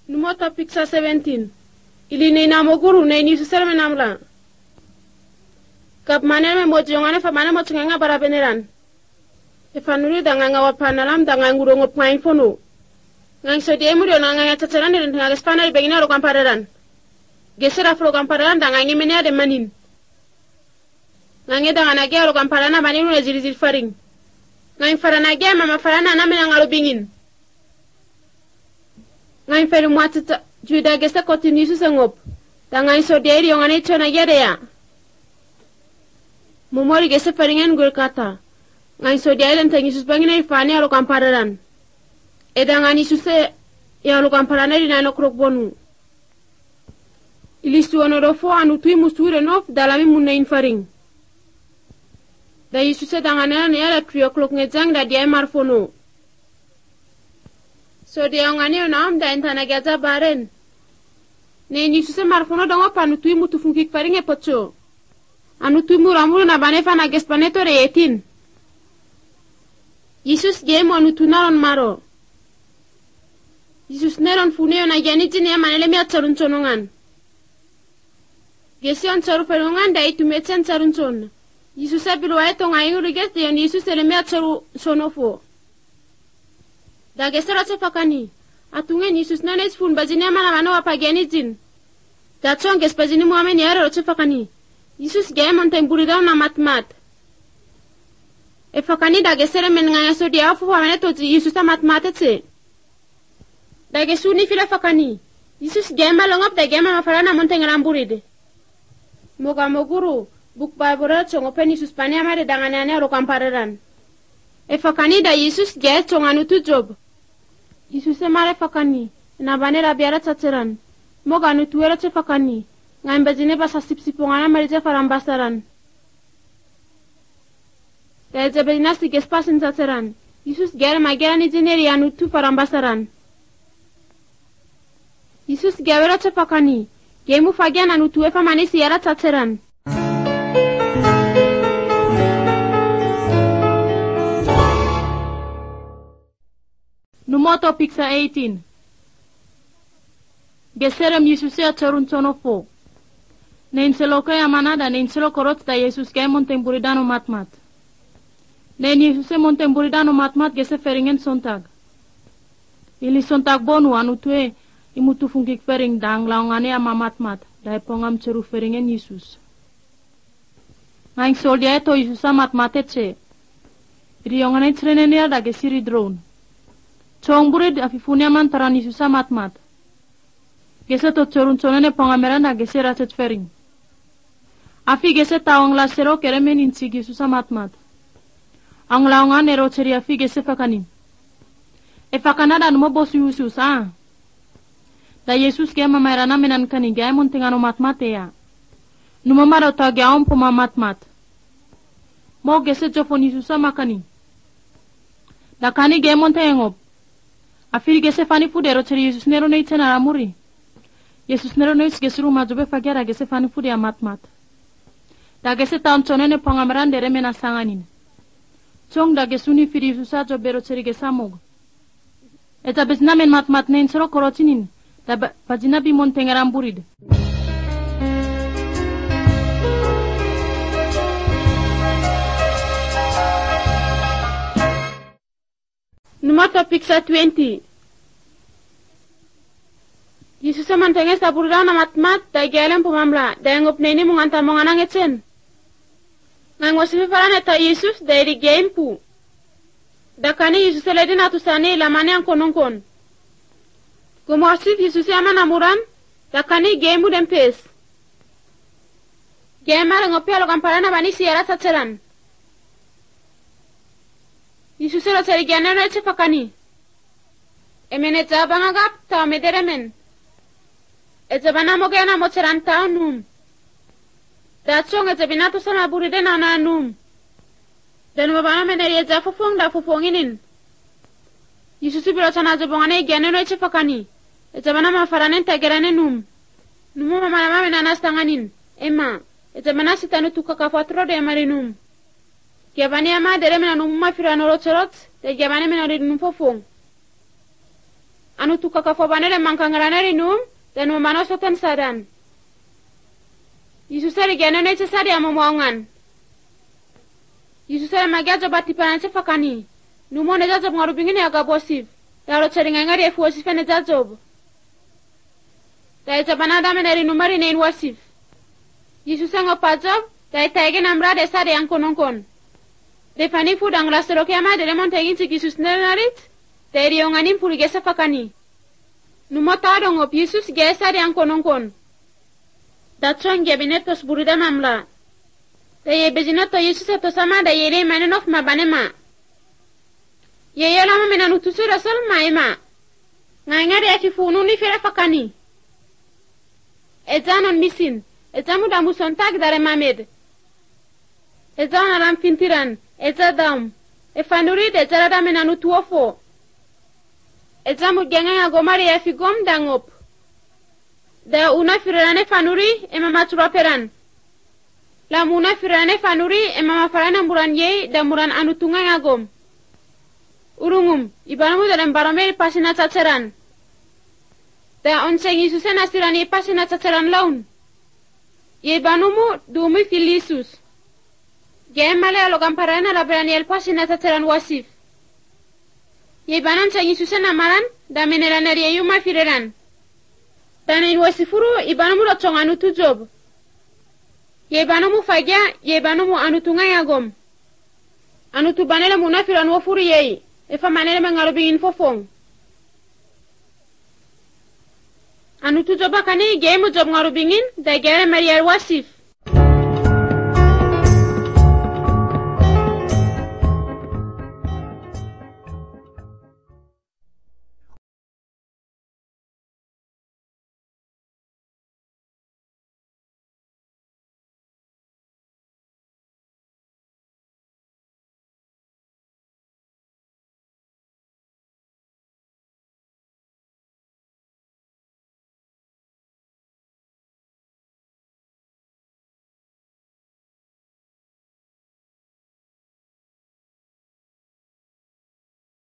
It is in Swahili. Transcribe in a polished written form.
Numo topic sa 17. Ili ni namoguru na ni susere namla. Kap manel me mojongane fa manel mojonganga bara beneran. E fanuri danga wapanalam danga nguro ngopngain fono. Ngang so de muri ona nga tataran de nga spana begina ro kamparan. Gesera fro kamparan danga ngimene de manin. Ngange danga na gero kamparana maninu na zirizir faring. Ngang farana ge mama farana na mena ngalo bingin. Ngang feri mwatata juda gesta continue sangop. Danga so de ri ngane chona gere ya. Mumori gesta faringen gul kata. Ngang so de len tangi sus bangina ifani ro kamparan. Edanga ni suse ya lo kamparana ri na no krok bonu. Ilistu onoro anu tui musture nof dalami munain faring. Da Yesuse dangana ne ala 3 o'clock ngejang da dia marfono. So dia ngani onam da intana gaza baren. Ne Yesuse marfono dongo panu tui mutu funkik faring e pocho. Anu tui muramuru na banefa na gespaneto re etin. Yesus game anu tunaron maro. Yesus neron funeo na jani jini ya manele mi atsarun chonongan. Gesi on charu pelongan da itu mechen charun chon. Yesus abiru aeto ngayu riget yon Yesus eleme charu sonofo. Da gesera chefakani. Atungen Yesus nanes fun bajini mana mano apageni jin. Da chon ges bajini muamen yaro chefakani. Yesus game on temburida na matmat. Efakani da gesera men ngaya so dia fu amene to Yesus ta matmatetse. Da gesuni fila fakani. Yesus game longop da game mafarana montengaram buride. Moga moguru buk babura chongo peni suspani amare dangane ro kampareran. E fakani da Yesus ge chonganu tu job. Yesus e mare fakani na banera biara tsatsiran. Moga nu tuera che fakani ngambe jine basa sipsipongana marije farambasaran. Da jebelina si gespasin tsatsiran. Yesus ge magera ni jineri anu tu farambasaran. Yesus ge wera che fakani Gemu fagian anu tuwe fa mani siara tsatsiran. Numo topik sa 18. Geserem Yesus ya charun chonofo. Nein seloka ya manada nein selo korot da Yesus ke montemburidano matmat. Nein Yesus montemburidano matmat gese feringen sontag. Ili sontag bonu anu tuwe imutu fungkik fering dang laungane ama matmat dai pongam ceru feringen Yesus. Ngaing soldia eto Yesus amat matetse. Riongane trenenia da gesiri drone. Chong burid afifunia mantaran Yesus amat mat. Gese to cerun chonene pongameran da gesera cet fering. Afi gese tawang lasero keremen insi Yesus amat mat. Ang laungane ro ceri afi gese fakani. E fakanada numo bosu Yesus Da Yesus kaya mamayarana menan kani gaya muntingano matmate ya. Numamaro ta gaya ompo matmat. Mo gese jofon Yesus makani. Da kani gaya muntengop. Afiri gese fani fudero ceri Yesus nero nei tena ramuri. Yesus nero nei gese ruma jobe fagyara gese fani fude ya matmat. Da gese taon chonene pangamaran dere mena sanganin. Chong da gesuni firi Yesus jobero ceri gesa mog. Eta besna men matmat nein sero korotinin. Da pagina bi montengaram burid. Number topic sa 20. Yesus mantenge sa burida na matmat da gelem pumamla da ngop neni munganta monganang etsen. Ngangosifi farane ta Yesus da iri gempu. Da kani Yesus ledina tusane lamane ang kononkon. Gumosif Yesus ama namuran, dakani gemu dempes. Gemar ngopia lo kamparana bani siara tsatsiran. Yesus lo cari genero eche fakani. Emene jabanga gap ta mederemen. Ejabana mogena mocheran taunum. Dachong ejabinatu sama buride nananum. Dan mabana meneri ejafufong da fufonginin. Yesus bilo sana jabongane genero eche fakani. Ejabana mafaranen tagerane num. Numu mama menanas tanganin. Emma, ejabana sitanu tukakafatro de marinum. Giabani ama dere mena num mafirano rocherot, de giabani mena ridnum fofong. anu tu kakafobanere mangkangaranere num dan memanosotan sadan. Yesusari genene cesari amomongan. Yesusari magajo bati pananse fakani. Numone jajob ngarubingini aga bosif. Daro ceringa ngari efu wasifene jajob. Dai jabanada meneri numari nein wasif. Yesusari ngapajob dai taige namrade sari yang kononkon. Defani fudang raseroke ama dele montagin cik Yesus nenarit. Dai rionganin puri gesa fakani. Numota dongop Yesus gesa yang kononkon. Datron gabinetos burida mamla. Dai bejinato Yesus eto sama dai yere manenof mabanema. Yeye lama menanutusu rasal maema. Ngangari akifunu ni fere fakani. Ezanon misin. Ezamu damu sontag dare mamed. Ezan alam fintiran. Ezadam. Efanurit ezarada menanutuofo. Ezamu genga gomari afigom dangop. Da una firane fanuri ema matura peran. La muna firane fanuri ema mafarana muran ye da muran anutunga ngagom. Urungum, ibanamu dalam barameri pasina cacaran. Da onseng Yesusen asirani pasina cacaran laun. Ye banumu dumi fil Yesus. Gemale alogam parana labrani el pasina cacaran wasif. Ye banan ceng Yesusen amaran da meneraneri yuma fireran. Dan in wasifuru ibanamu locong anutu job. Ye banumu fagia, ye banumu anutunga yagom. Anutu banela munafiran wafuru yei. Efa manere mengarubingin fofong. Anu tu coba kani gemu job ngarubingin da gere meriar wasif.